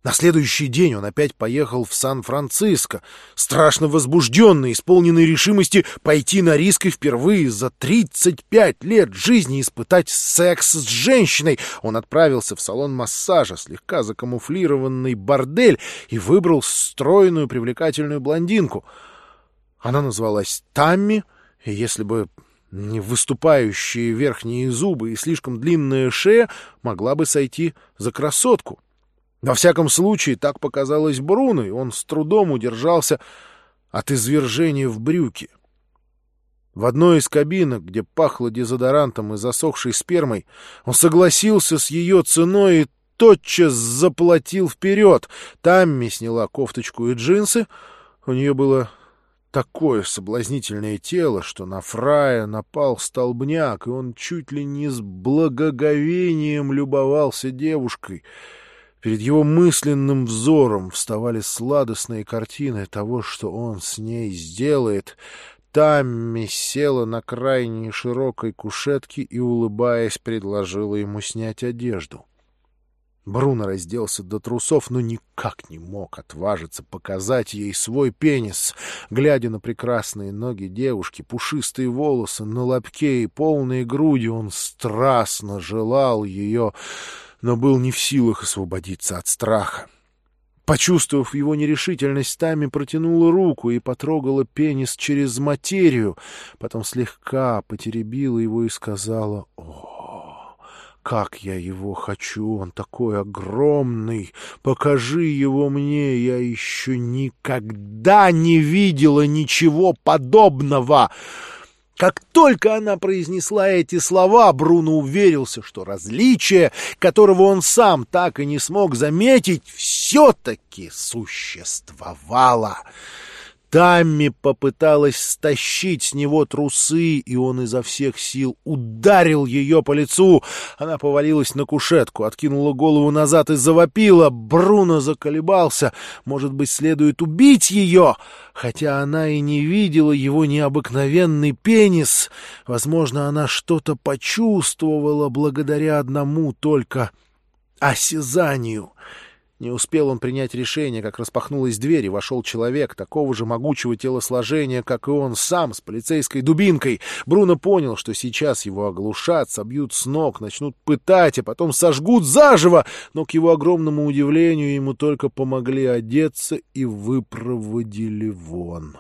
На следующий день он опять поехал в Сан-Франциско, страшно возбужденный, исполненный решимости пойти на риск и впервые за 35 лет жизни испытать секс с женщиной. Он отправился в салон массажа, слегка закамуфлированный бордель, и выбрал стройную привлекательную блондинку. Она называлась Тамми, и если бы не выступающие верхние зубы и слишком длинная шея, могла бы сойти за красотку. Во всяком случае, так показалось Бруно, и он с трудом удержался от извержения в брюки. В одной из кабинок, где пахло дезодорантом и засохшей спермой, он согласился с ее ценой и тотчас заплатил вперед. Тамми сняла кофточку и джинсы. У нее было такое соблазнительное тело, что на Фрая напал столбняк, и он чуть ли не с благоговением любовался девушкой. Перед его мысленным взором вставали сладостные картины того, что он с ней сделает. Тамми села на крайней широкой кушетке и, улыбаясь, предложила ему снять одежду. Бруно разделся до трусов, но никак не мог отважиться показать ей свой пенис. Глядя на прекрасные ноги девушки, пушистые волосы на лобке и полные груди, он страстно желал ее, но был не в силах освободиться от страха. Почувствовав его нерешительность, Тамми протянула руку и потрогала пенис через материю, потом слегка потеребила его и сказала: «О, как я его хочу! Он такой огромный! Покажи его мне! Я еще никогда не видела ничего подобного!» Как только она произнесла эти слова, Бруно уверился, что различие, которого он сам так и не смог заметить, все-таки существовало. Тамми попыталась стащить с него трусы, и он изо всех сил ударил ее по лицу. Она повалилась на кушетку, откинула голову назад и завопила. Бруно заколебался. Может быть, следует убить ее? Хотя она и не видела его необыкновенный пенис. Возможно, она что-то почувствовала благодаря одному только осязанию. Не успел он принять решение, как распахнулась дверь, и вошел человек такого же могучего телосложения, как и он сам, с полицейской дубинкой. Бруно понял, что сейчас его оглушат, собьют с ног, начнут пытать, а потом сожгут заживо, но, к его огромному удивлению, ему только помогли одеться и выпроводили вон.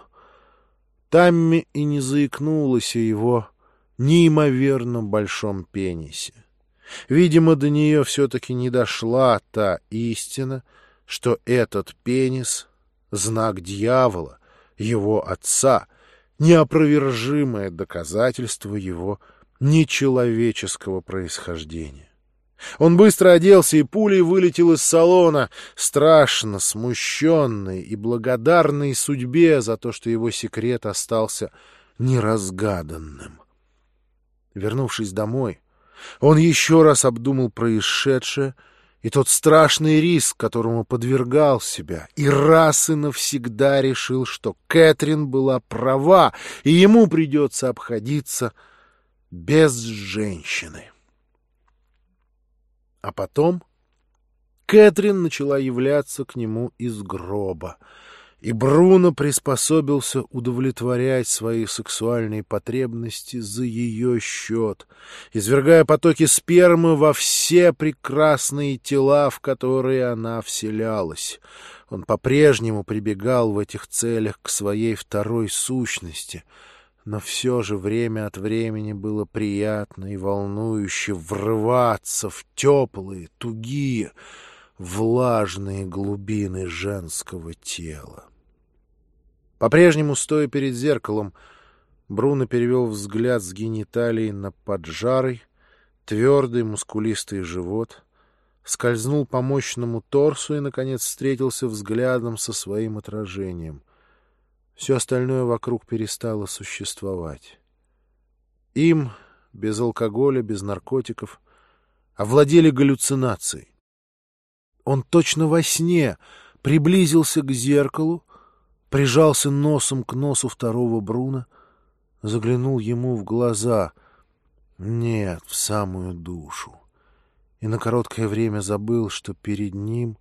Тамми и не заикнулась о его неимоверно большом пенисе. Видимо, до нее все-таки не дошла та истина, что этот пенис — знак дьявола, его отца, неопровержимое доказательство его нечеловеческого происхождения. Он быстро оделся и пулей вылетел из салона, страшно смущенный и благодарный судьбе за то, что его секрет остался неразгаданным. Вернувшись домой, он еще раз обдумал происшедшее и тот страшный риск, которому подвергал себя, и раз и навсегда решил, что Кэтрин была права, и ему придется обходиться без женщины. А потом Кэтрин начала являться к нему из гроба, и Бруно приспособился удовлетворять свои сексуальные потребности за ее счет, извергая потоки спермы во все прекрасные тела, в которые она вселялась. Он по-прежнему прибегал в этих целях к своей второй сущности, но все же время от времени было приятно и волнующе врываться в теплые, тугие, влажные глубины женского тела. По-прежнему, стоя перед зеркалом, Бруно перевел взгляд с гениталий на поджарый, твердый, мускулистый живот, скользнул по мощному торсу и, наконец, встретился взглядом со своим отражением. Все остальное вокруг перестало существовать. Им, без алкоголя, без наркотиков, овладели галлюцинации. Он точно во сне приблизился к зеркалу, прижался носом к носу второго Бруно, заглянул ему в глаза, нет, в самую душу, и на короткое время забыл, что перед ним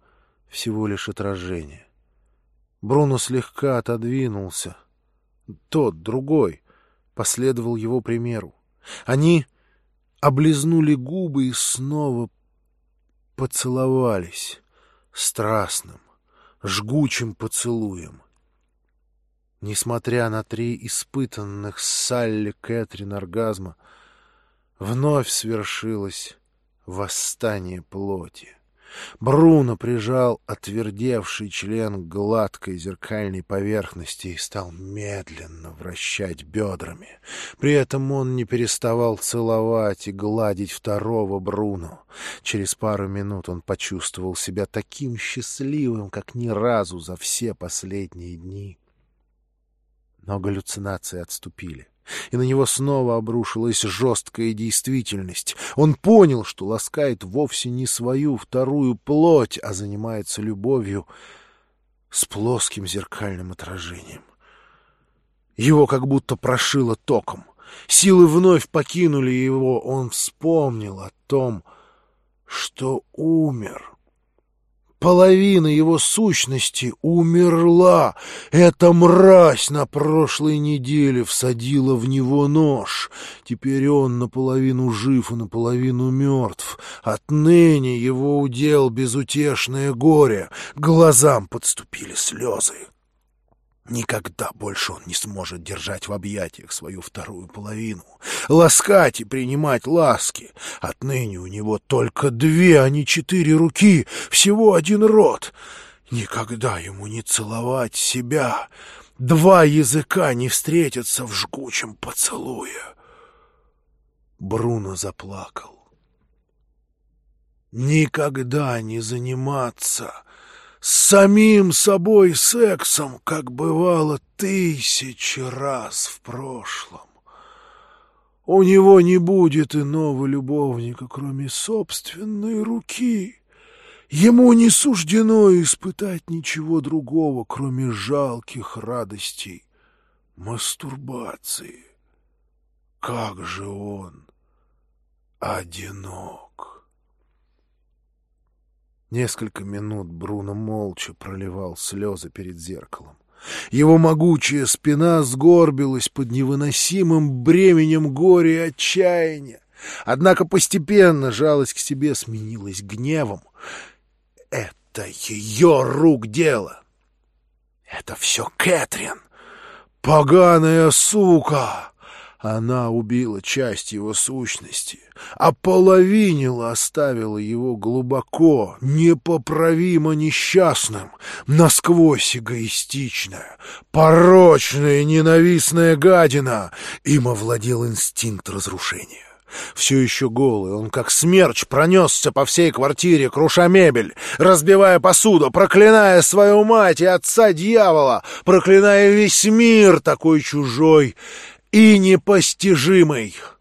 всего лишь отражение. Бруно слегка отодвинулся. Тот, другой, последовал его примеру. Они облизнули губы и снова поцеловались страстным, жгучим поцелуем. Несмотря на 3 испытанных Салли Кэтрин оргазма, вновь свершилось восстание плоти. Бруно прижал отвердевший член к гладкой зеркальной поверхности и стал медленно вращать бедрами. При этом он не переставал целовать и гладить второго Бруно. Через пару минут он почувствовал себя таким счастливым, как ни разу за все последние дни. Но галлюцинации отступили, и на него снова обрушилась жесткая действительность. Он понял, что ласкает вовсе не свою вторую плоть, а занимается любовью с плоским зеркальным отражением. Его как будто прошило током. Силы вновь покинули его. Он вспомнил о том, что умер. Половина его сущности умерла. Эта мразь на прошлой неделе всадила в него нож. Теперь он наполовину жив и наполовину мертв. Отныне его удел безутешное горе. К глазам подступили слезы. Никогда больше он не сможет держать в объятиях свою вторую половину, ласкать и принимать ласки. Отныне у него только 2, а не 4 руки, всего 1 рот. Никогда ему не целовать себя. 2 языка не встретятся в жгучем поцелуе. Бруно заплакал. Никогда не заниматься с самим собой сексом, как бывало 1000 раз в прошлом. У него не будет иного любовника, кроме собственной руки. Ему не суждено испытать ничего другого, кроме жалких радостей мастурбации. Как же он одинок! Несколько минут Бруно молча проливал слезы перед зеркалом. Его могучая спина сгорбилась под невыносимым бременем горя и отчаяния. Однако постепенно жалость к себе сменилась гневом. Это ее рук дело. Это все Кэтрин, поганая сука. Она убила часть его сущности, ополовинила, оставила его глубоко, непоправимо несчастным, насквозь эгоистичная, порочная, ненавистная гадина. Им овладел инстинкт разрушения. Все еще голый, он как смерч пронесся по всей квартире, круша мебель, разбивая посуду, проклиная свою мать и отца дьявола, проклиная весь мир, такой чужой и непостижимый.